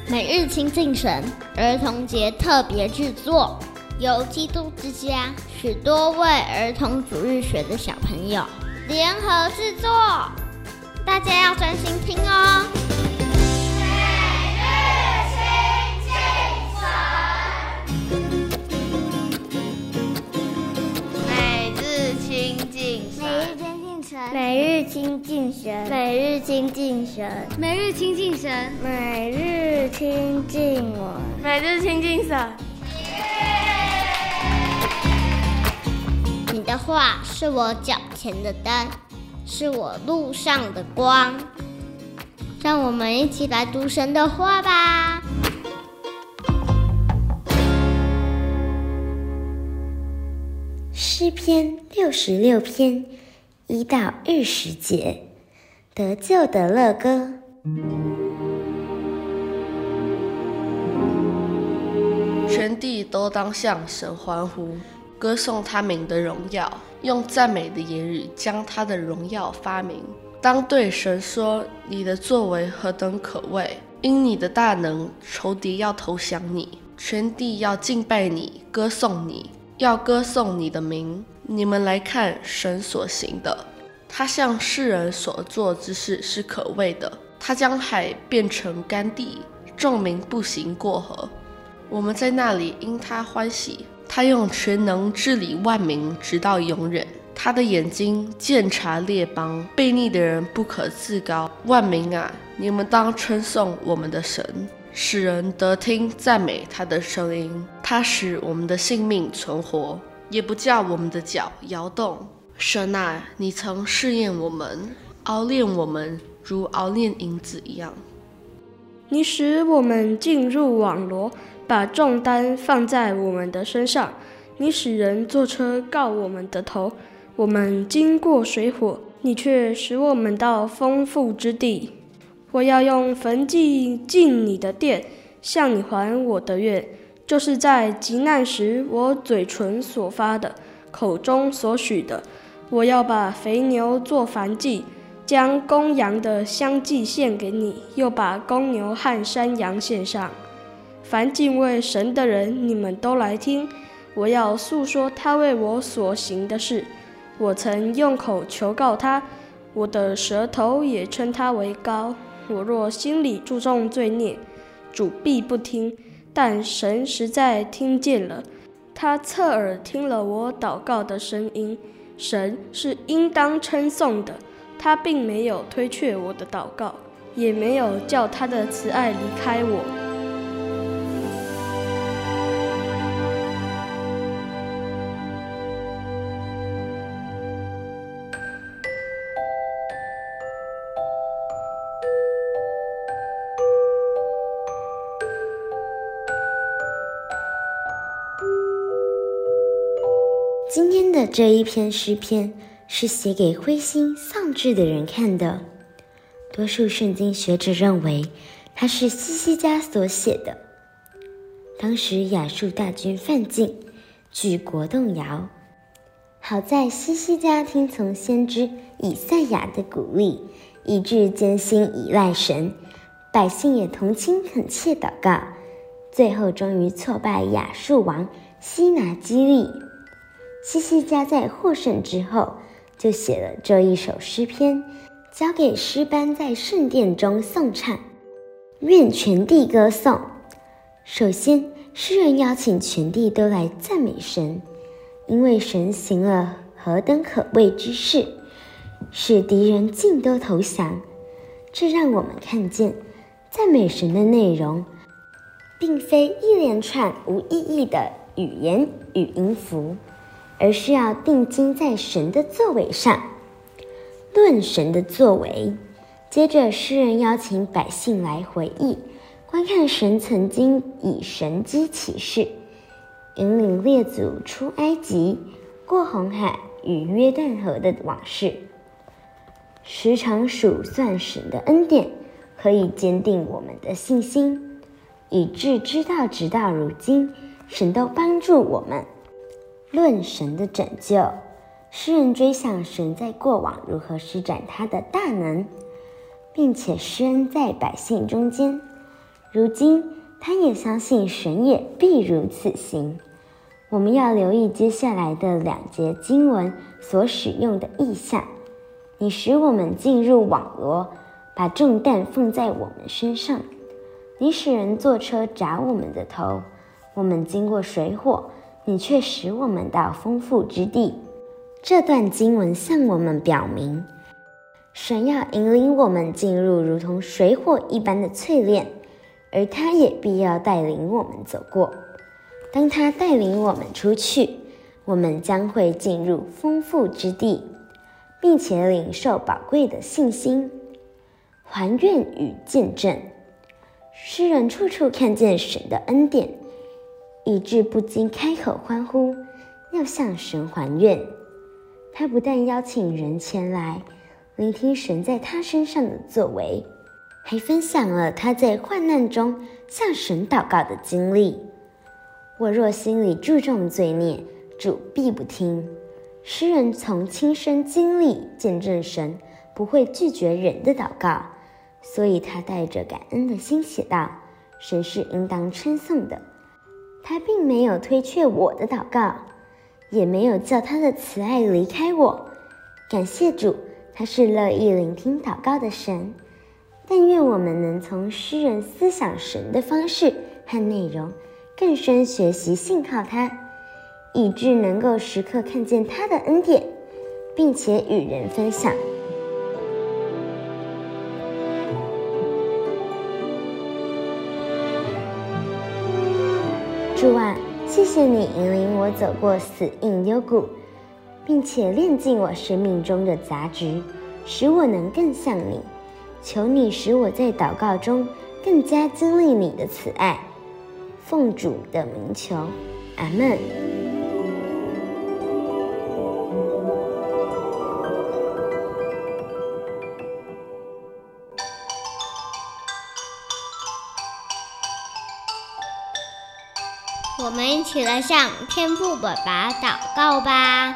每日亲近神儿童节特别制作，由基督之家许多为儿童主日学的小朋友联合制作，大家要专心听哦。 每日亲近神， 每日亲近神，每日亲近神， 每日亲近神， 每日亲近我， 每日亲近神。 你的话是我脚前的灯，是我路上的光。让我们一起来读神的话吧。 诗篇66篇1到20节，得救的乐歌。 全地都当向神欢呼，歌颂他名的荣耀，用赞美的言语将他的荣耀发明。当对神说，你的作为何等可畏，因你的大能，仇敌要投降你，全地要敬拜你，歌颂你，要歌颂你的名。你们来看神所行的，他向世人所做之事是可畏的。他将海变成干地，众民步行过河。我们在那里因他欢喜，他用全能治理万民，直到永远。他的眼睛鉴察列邦，悖逆的人不可自高。万民啊，你们当称颂我们的神，使人得听赞美他的声音。他使我们的性命存活，也不叫我们的脚摇动。神啊，你曾试验我们，熬炼我们，如熬炼银子一样。 你使我们进入网罗，把重担放在我们的身上。你使人坐车告我们的头，我们经过水火，你却使我们到丰富之地。我要用焚祭进你的殿，向你还我的愿，就是在急难时我嘴唇所发的，口中所许的。我要把肥牛做燔祭，将公羊的香祭献给你，又把公牛和山羊献上。凡敬畏神的人，你们都来听，我要诉说他为我所行的事。我曾用口求告他，我的舌头也称他为高。我若心里注重罪孽，主必不听，但神实在听见了，他侧耳听了我祷告的声音。神是应当称颂的，他并没有推却我的祷告，也没有叫他的慈爱离开我。 今天的这一篇诗篇是写给灰心丧志的人看的。多数圣经学者认为它是希西家所写的。当时亚述大军犯境，举国动摇。好在希西家听从先知以赛亚的鼓励，以致艰辛依赖神，百姓也同心恳切祷告，最后终于挫败亚述王西拿基立。希西家在获胜之后，就写了这一首诗篇，交给诗班在圣殿中颂唱，愿全地歌颂。首先，诗人邀请全地都来赞美神，因为神行了何等可畏之事，使敌人尽都投降。这让我们看见，赞美神的内容，并非一连串无意义的语言与音符，而是要定睛在神的作为上，论神的作为。接着诗人邀请百姓来回忆观看神曾经以神迹启示，引领列祖出埃及，过红海与约旦河的往事，时常数算神的恩典，可以坚定我们的信心，以致知道直到如今神都帮助我们。论神的拯救，诗人追想神在过往如何施展他的大能，并且施恩在百姓中间， 如今他也相信神也必如此行。我们要留意接下来的2节经文所使用的意象。你使我们进入网罗，把重担放在我们身上。你使人坐车砸我们的头，我们经过水火，你却使我们到丰富之地。这段经文向我们表明，神要引领我们进入如同水火一般的淬炼，而他也必要带领我们走过。当他带领我们出去，我们将会进入丰富之地，并且领受宝贵的信心、还愿与见证。诗人处处看见神的恩典，以致不禁开口欢呼，要向神还愿。他不但邀请人前来聆听神在他身上的作为，还分享了他在患难中向神祷告的经历。我若心里注重罪孽，主必不听。诗人从亲身经历见证神不会拒绝人的祷告，所以他带着感恩的心写道：神是应当称颂的。他并没有推却我的祷告，也没有叫他的慈爱离开我。感谢主，他是乐意聆听祷告的神。但愿我们能从诗人思想神的方式和内容更深学习信靠他，以致能够时刻看见他的恩典，并且与人分享。主啊，谢谢你引领我走过死荫幽谷，并且炼尽我生命中的杂质，使我能更像你。求你使我在祷告中更加经历你的慈爱。奉主的名求，阿们。 我们一起来向天父爸爸祷告吧。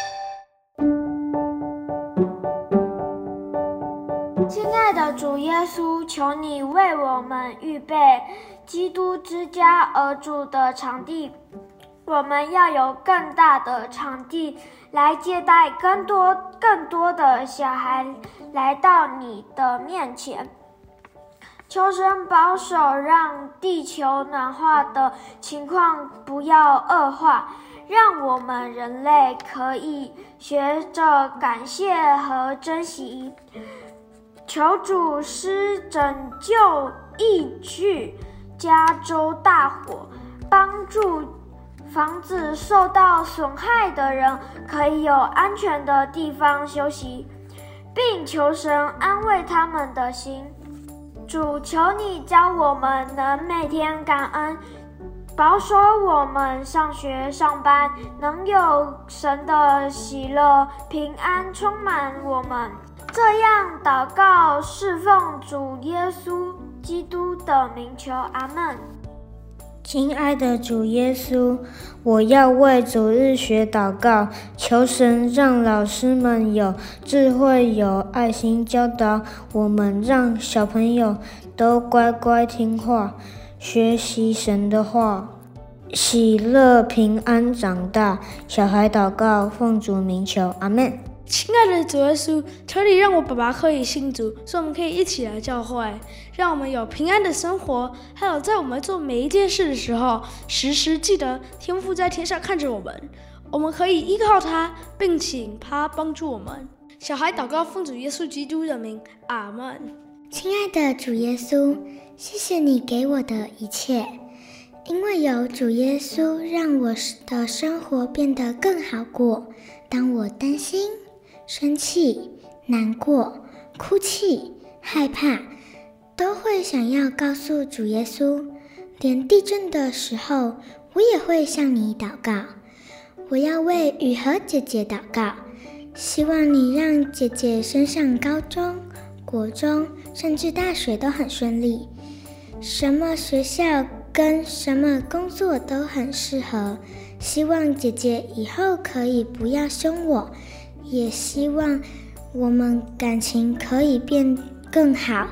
亲爱的主耶稣，求你为我们预备基督之家而住的场地，我们要有更大的场地来接待更多的小孩来到你的面前。求神保守，让地球暖化的情况不要恶化，让我们人类可以学着感谢和珍惜。求主施拯救抑制加州大火，帮助房子受到损害的人可以有安全的地方休息，并求神安慰他们的心。主，求你教我们能每天感恩，保守我们上学上班，能有神的喜乐平安充满我们。这样祷告是奉主耶稣基督的名求，阿们。 亲爱的主耶稣，我要为主日学祷告，求神让老师们有智慧有爱心教导我们，让小朋友都乖乖听话，学习神的话，喜乐平安长大。小孩祷告奉主名求，阿们。 亲爱的主耶稣，求你让我爸爸可以信主，所以我们可以一起来教会，让我们有平安的生活，还有在我们做每一件事的时候，时时记得天父在天上看着我们，我们可以依靠他，并请他帮助我们。小孩祷告奉主耶稣基督的名，阿们。 亲爱的主耶稣，谢谢你给我的一切，因为有主耶稣，让我的生活变得更好过。当我担心、生气、难过、哭泣、害怕，都会想要告诉主耶稣。连地震的时候，我也会向你祷告。我要为雨禾姐姐祷告，希望你让姐姐升上高中、国中，甚至大学都很顺利，什么学校跟什么工作都很适合。希望姐姐以后可以不要凶我，也希望我们感情可以变更好。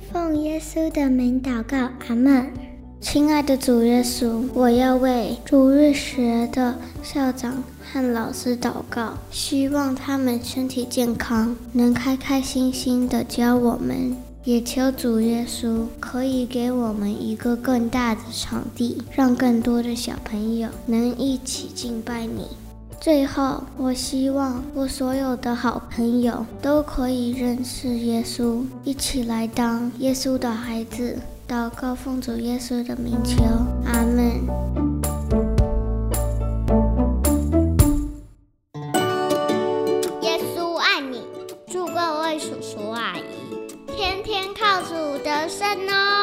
奉耶稣的名祷告，阿们。亲爱的主耶稣，我要为主日学的校长和老师祷告，希望他们身体健康，能开开心心的教我们。也求主耶稣可以给我们一个更大的场地，让更多的小朋友能一起敬拜你。最后，我希望我所有的好朋友都可以认识耶稣，一起来当耶稣的孩子。祷告奉主耶稣的名求，阿们。 耶稣爱你，祝各位叔叔阿姨天天靠主得胜哦。